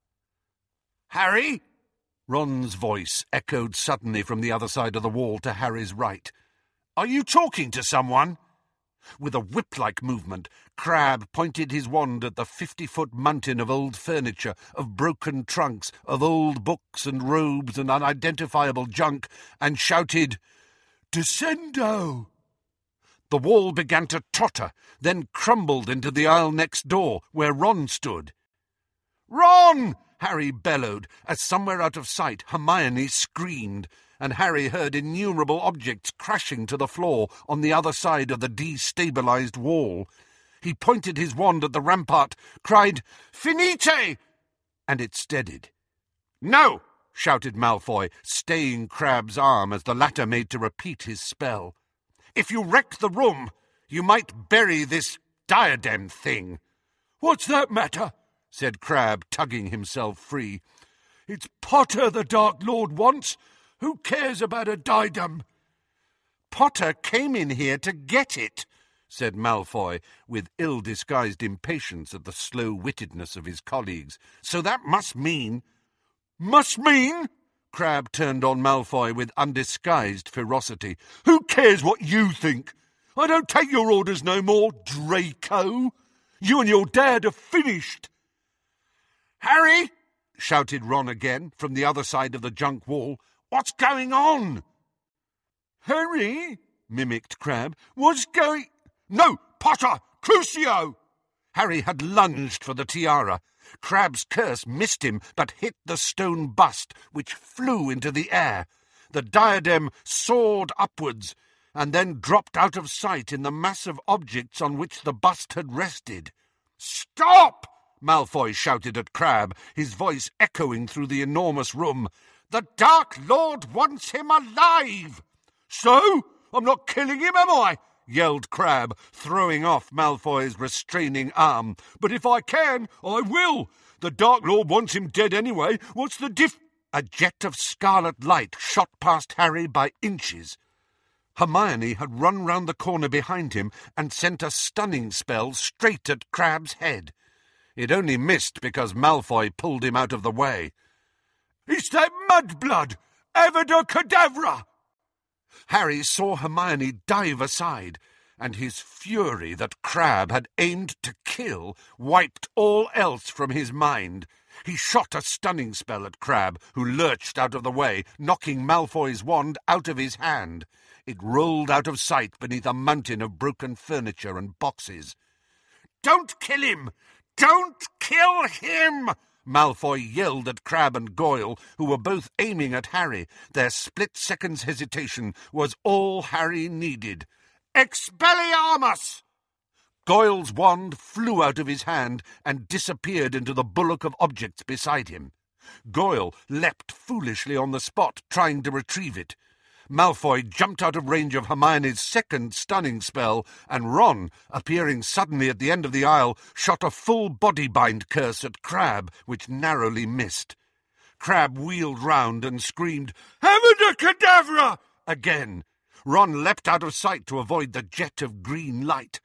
"Harry?" Ron's voice echoed suddenly from the other side of the wall to Harry's right. "Are you talking to someone?" With a whip-like movement, Crabbe pointed his wand at the 50-foot mountain of old furniture, of broken trunks, of old books and robes and unidentifiable junk, and shouted, "Descendo!" The wall began to totter, then crumbled into the aisle next door, where Ron stood. "Ron!" Harry bellowed, as somewhere out of sight Hermione screamed, and Harry heard innumerable objects crashing to the floor on the other side of the destabilized wall. He pointed his wand at the rampart, cried, "Finite!" and it steadied. "No!" shouted Malfoy, staying Crabbe's arm as the latter made to repeat his spell. "If you wreck the room, you might bury this diadem thing." "What's that matter?" said Crabbe, tugging himself free. "It's Potter the Dark Lord wants. Who cares about a diadem?" "Potter came in here to get it," said Malfoy, with ill-disguised impatience at the slow-wittedness of his colleagues. "So that must mean—" "Must mean?" Crabbe turned on Malfoy with undisguised ferocity. "Who cares what you think? I don't take your orders no more, Draco. You and your dad are finished." "Harry!" shouted Ron again from the other side of the junk wall. "What's going on?" "Harry," mimicked Crabbe, "what's going—" "No, Potter! Crucio!" Harry had lunged for the tiara. Crabbe's curse missed him, but hit the stone bust, which flew into the air. The diadem soared upwards, and then dropped out of sight in the mass of objects on which the bust had rested. "Stop!" Malfoy shouted at Crabbe, his voice echoing through the enormous room. "The Dark Lord wants him alive!" "So? I'm not killing him, am I?" yelled Crabbe, throwing off Malfoy's restraining arm. "But if I can, I will. The Dark Lord wants him dead anyway. What's the diff—" A jet of scarlet light shot past Harry by inches. Hermione had run round the corner behind him and sent a stunning spell straight at Crabbe's head. It only missed because Malfoy pulled him out of the way. "It's that mudblood! Avada Kedavra!" Harry saw Hermione dive aside, and his fury that Crabbe had aimed to kill wiped all else from his mind. He shot a stunning spell at Crabbe, who lurched out of the way, knocking Malfoy's wand out of his hand. It rolled out of sight beneath a mountain of broken furniture and boxes. "Don't kill him! Don't kill him!" Malfoy yelled at Crabbe and Goyle, who were both aiming at Harry. Their split second's hesitation was all Harry needed. "Expelliarmus!" Goyle's wand flew out of his hand and disappeared into the bullock of objects beside him. Goyle leapt foolishly on the spot, trying to retrieve it. Malfoy jumped out of range of Hermione's second stunning spell, and Ron, appearing suddenly at the end of the aisle, shot a full body-bind curse at Crabbe, which narrowly missed. Crabbe wheeled round and screamed, "Avada Kedavra!" again. Ron leapt out of sight to avoid the jet of green light.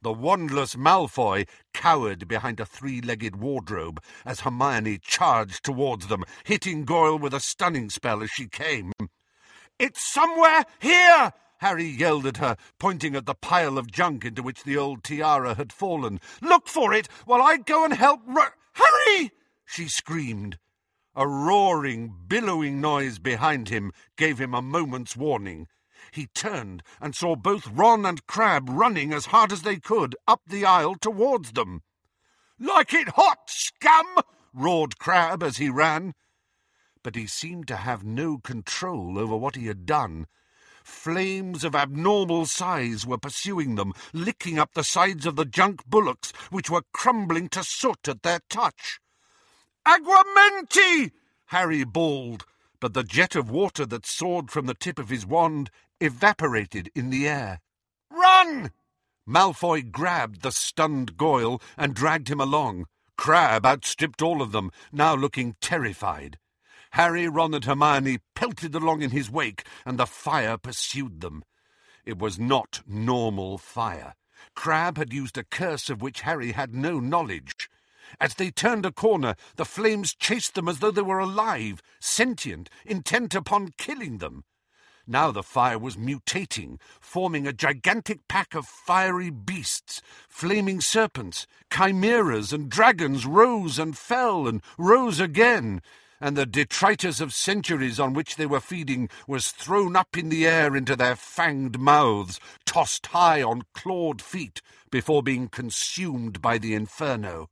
The wandless Malfoy cowered behind a three-legged wardrobe as Hermione charged towards them, hitting Goyle with a stunning spell as she came. "It's somewhere here!" Harry yelled at her, pointing at the pile of junk into which the old tiara had fallen. "Look for it while I go and help Harry!" she screamed. A roaring, billowing noise behind him gave him a moment's warning. He turned and saw both Ron and Crabbe running as hard as they could up the aisle towards them. "Like it hot, scum!" roared Crabbe as he ran. But he seemed to have no control over what he had done. Flames of abnormal size were pursuing them, licking up the sides of the junk bullocks, which were crumbling to soot at their touch. "Aguamenti!" Harry bawled, but the jet of water that soared from the tip of his wand evaporated in the air. "Run!" Malfoy grabbed the stunned Goyle and dragged him along. Crabbe outstripped all of them, now looking terrified. Harry, Ron and Hermione pelted along in his wake, and the fire pursued them. It was not normal fire. Crabbe had used a curse of which Harry had no knowledge. As they turned a corner, the flames chased them as though they were alive, sentient, intent upon killing them. Now the fire was mutating, forming a gigantic pack of fiery beasts. Flaming serpents, chimeras and dragons rose and fell and rose again, and the detritus of centuries on which they were feeding was thrown up in the air into their fanged mouths, tossed high on clawed feet before being consumed by the inferno.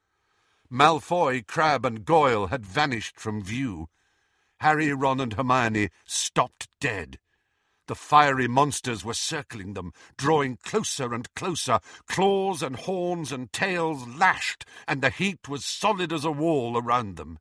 Malfoy, Crabbe and Goyle had vanished from view. Harry, Ron and Hermione stopped dead. The fiery monsters were circling them, drawing closer and closer. Claws and horns and tails lashed, and the heat was solid as a wall around them.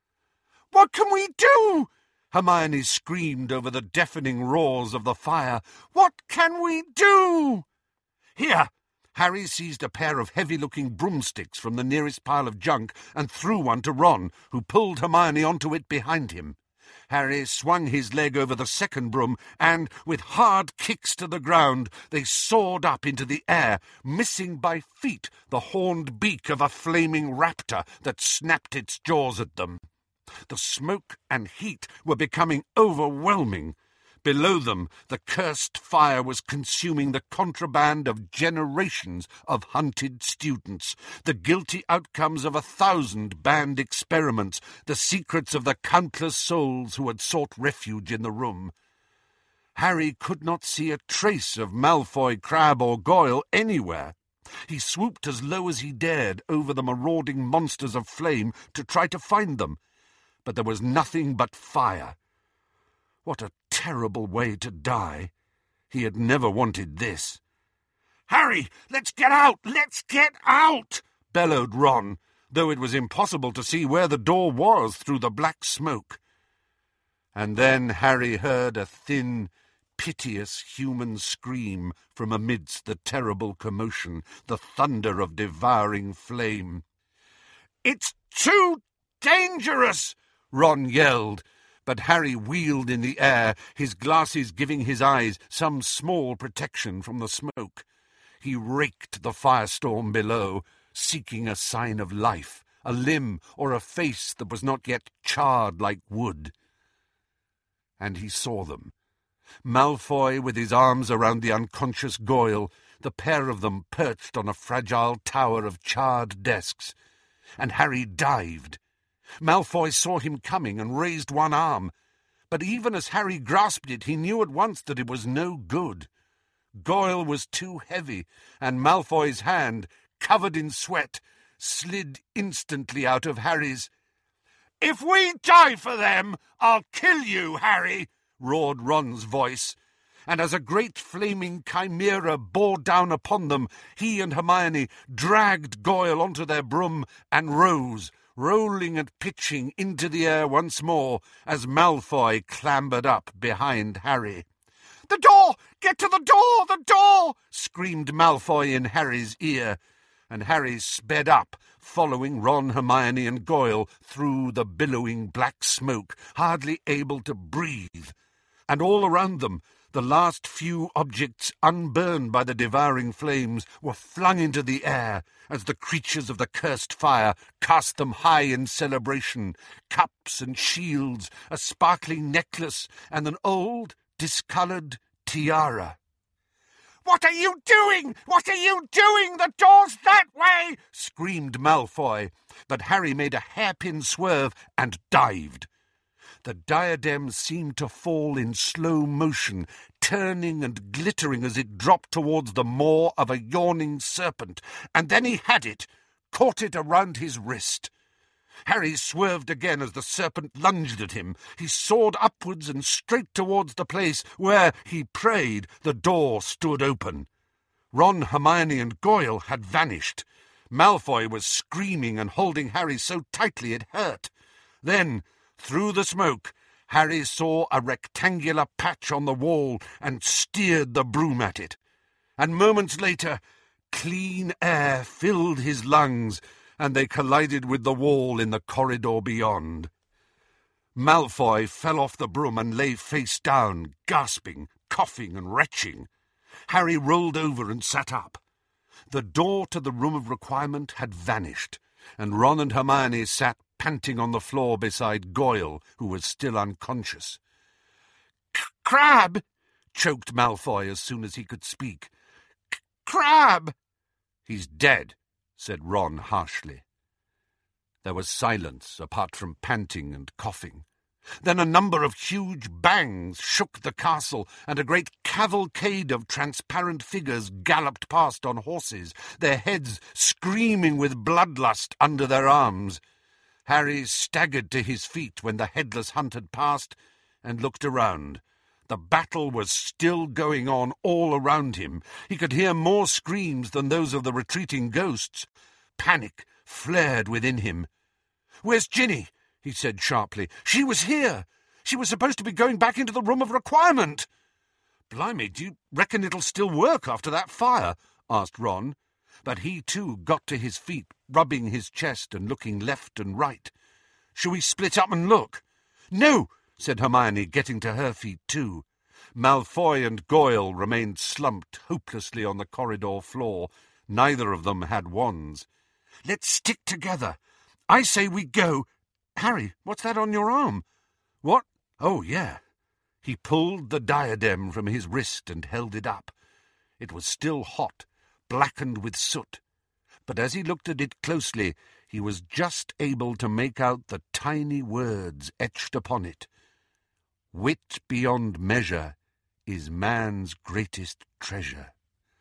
"What can we do?" Hermione screamed over the deafening roars of the fire. "What can we do?" "Here!" Harry seized a pair of heavy-looking broomsticks from the nearest pile of junk and threw one to Ron, who pulled Hermione onto it behind him. Harry swung his leg over the second broom, and, with hard kicks to the ground, they soared up into the air, missing by feet the horned beak of a flaming raptor that snapped its jaws at them. The smoke and heat were becoming overwhelming. Below them, the cursed fire was consuming the contraband of generations of hunted students, the guilty outcomes of 1,000 banned experiments, the secrets of the countless souls who had sought refuge in the room. Harry could not see a trace of Malfoy, Crabbe or Goyle anywhere. He swooped as low as he dared over the marauding monsters of flame to try to find them, but there was nothing but fire. What a terrible way to die. He had never wanted this. "Harry, let's get out! Let's get out!" bellowed Ron, though it was impossible to see where the door was through the black smoke. And then Harry heard a thin, piteous human scream from amidst the terrible commotion, the thunder of devouring flame. "It's too dangerous!" Ron yelled, but Harry wheeled in the air, his glasses giving his eyes some small protection from the smoke. He raked the firestorm below, seeking a sign of life, a limb or a face that was not yet charred like wood. And he saw them. Malfoy with his arms around the unconscious Goyle, the pair of them perched on a fragile tower of charred desks, and Harry dived. Malfoy saw him coming and raised one arm, but even as Harry grasped it, he knew at once that it was no good. Goyle was too heavy, and Malfoy's hand, covered in sweat, slid instantly out of Harry's. "If we die for them, I'll kill you, Harry!" roared Ron's voice, and as a great flaming chimera bore down upon them, he and Hermione dragged Goyle onto their broom and rose, rolling and pitching into the air once more as Malfoy clambered up behind Harry. "The door! Get to the door! The door!" screamed Malfoy in Harry's ear, and Harry sped up, following Ron, Hermione and Goyle through the billowing black smoke, hardly able to breathe. and all around them the last few objects unburned by the devouring flames were flung into the air as the creatures of the cursed fire cast them high in celebration, cups and shields, a sparkling necklace, and an old, discoloured tiara. "What are you doing? What are you doing? The door's that way!" screamed Malfoy, but Harry made a hairpin swerve and dived. The diadem seemed to fall in slow motion, turning and glittering as it dropped towards the maw of a yawning serpent, and then he had it, caught it around his wrist. Harry swerved again as the serpent lunged at him. He soared upwards and straight towards the place where, he prayed, the door stood open. Ron, Hermione and Goyle had vanished. Malfoy was screaming and holding Harry so tightly it hurt. Then, through the smoke, Harry saw a rectangular patch on the wall and steered the broom at it. And moments later, clean air filled his lungs, and they collided with the wall in the corridor beyond. Malfoy fell off the broom and lay face down, gasping, coughing and retching. Harry rolled over and sat up. The door to the Room of Requirement had vanished, and Ron and Hermione sat panting on the floor beside Goyle, who was still unconscious. "Crabbe!" choked Malfoy as soon as he could speak. "Crabbe!" "He's dead," said Ron harshly. There was silence, apart from panting and coughing. Then a number of huge bangs shook the castle, and a great cavalcade of transparent figures galloped past on horses, their heads screaming with bloodlust under their arms. Harry staggered to his feet when the headless hunt had passed, and looked around. The battle was still going on all around him. He could hear more screams than those of the retreating ghosts. Panic flared within him. "Where's Ginny?" he said sharply. "She was here. She was supposed to be going back into the Room of Requirement." "Blimey, do you reckon it'll still work after that fire?" asked Ron. But he too got to his feet, rubbing his chest and looking left and right. "Shall we split up and look?" "No," said Hermione, getting to her feet too. Malfoy and Goyle remained slumped hopelessly on the corridor floor. Neither of them had wands. "Let's stick together. I say we go. Harry, what's that on your arm?" "What? Oh, yeah." He pulled the diadem from his wrist and held it up. It was still hot, blackened with soot, but as he looked at it closely, he was just able to make out the tiny words etched upon it. "Wit beyond measure is man's greatest treasure."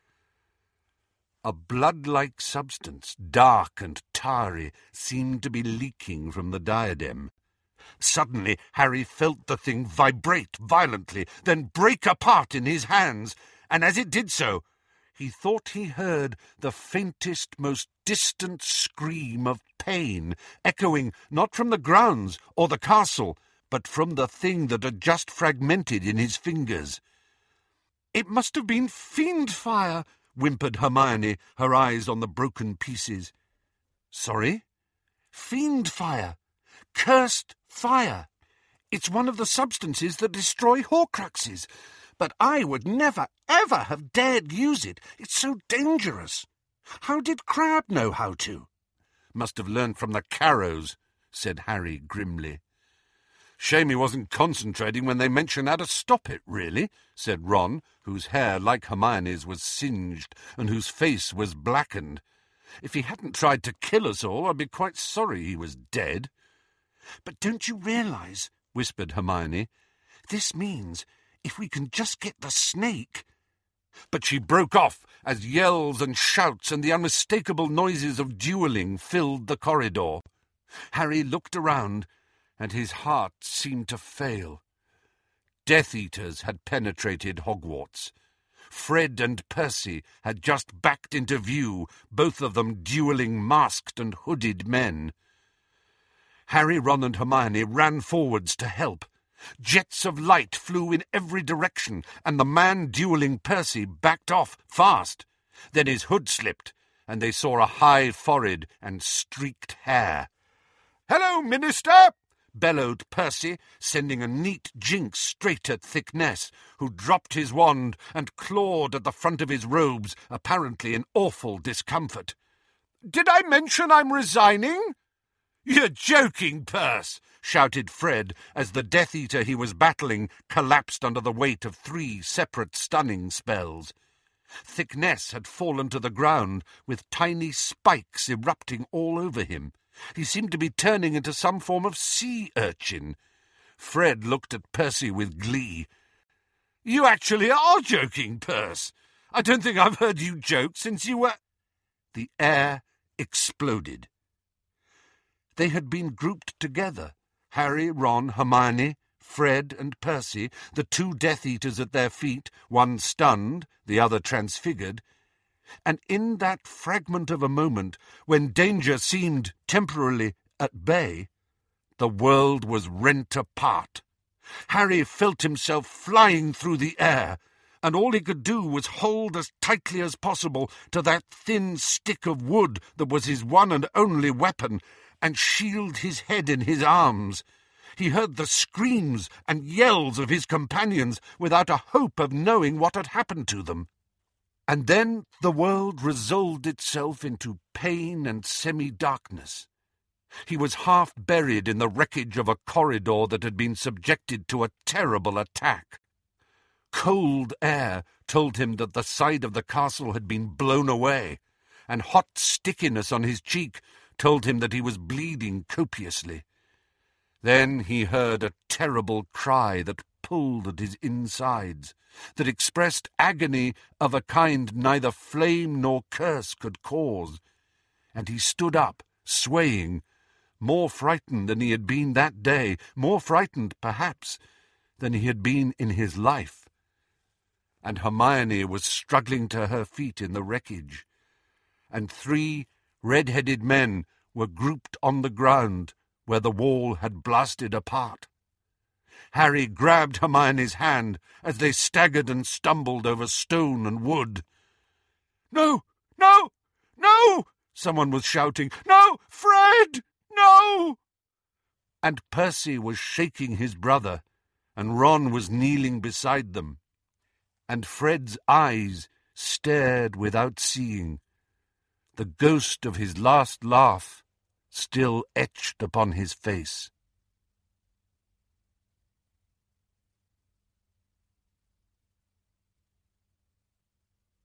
A blood-like substance, dark and tarry, seemed to be leaking from the diadem. Suddenly Harry felt the thing vibrate violently, then break apart in his hands, and as it did so, he thought he heard the faintest, most distant scream of pain, echoing not from the grounds or the castle, but from the thing that had just fragmented in his fingers. "It must have been fiend fire," whimpered Hermione, her eyes on the broken pieces. "Sorry?" "Fiend fire. Cursed fire. It's one of the substances that destroy Horcruxes. But I would never, ever have dared use it. It's so dangerous. How did Crabbe know how to?" "Must have learned from the Carrows," said Harry grimly. "Shame he wasn't concentrating when they mentioned how to stop it, really," said Ron, whose hair, like Hermione's, was singed and whose face was blackened. "If he hadn't tried to kill us all, I'd be quite sorry he was dead." "But don't you realise," whispered Hermione, "this means if we can just get the snake—" But she broke off as yells and shouts and the unmistakable noises of duelling filled the corridor. Harry looked around, and his heart seemed to fail. Death Eaters had penetrated Hogwarts. Fred and Percy had just backed into view, both of them duelling masked and hooded men. Harry, Ron and Hermione ran forwards to help. Jets of light flew in every direction, and the man duelling Percy backed off fast. Then his hood slipped, and they saw a high forehead and streaked hair. "Hello, Minister!" bellowed Percy, sending a neat jinx straight at Thicknesse, who dropped his wand and clawed at the front of his robes, apparently in awful discomfort. "Did I mention I'm resigning?" "You're joking, Perce!" shouted Fred, as the Death Eater he was battling collapsed under the weight of 3 separate stunning spells. Thicknesse had fallen to the ground, with tiny spikes erupting all over him. He seemed to be turning into some form of sea urchin. Fred looked at Percy with glee. "You actually are joking, Perce! I don't think I've heard you joke since you were—" The air exploded. They had been grouped together, Harry, Ron, Hermione, Fred and Percy, the 2 Death Eaters at their feet, one stunned, the other transfigured, and in that fragment of a moment, when danger seemed temporarily at bay, the world was rent apart. Harry felt himself flying through the air, and all he could do was hold as tightly as possible to that thin stick of wood that was his one and only weapon, and shield his head in his arms. He heard the screams and yells of his companions without a hope of knowing what had happened to them. And then the world resolved itself into pain and semi-darkness. He was half buried in the wreckage of a corridor that had been subjected to a terrible attack. Cold air told him that the side of the castle had been blown away, and hot stickiness on his cheek told him that he was bleeding copiously. Then he heard a terrible cry that pulled at his insides, that expressed agony of a kind neither flame nor curse could cause, and he stood up, swaying, more frightened than he had been that day, more frightened, perhaps, than he had been in his life. And Hermione was struggling to her feet in the wreckage, and 3 red-headed men were grouped on the ground where the wall had blasted apart. Harry grabbed Hermione's hand as they staggered and stumbled over stone and wood. "No! No! No!" someone was shouting. "No! Fred! No!" And Percy was shaking his brother, and Ron was kneeling beside them. And Fred's eyes stared without seeing, the ghost of his last laugh still etched upon his face.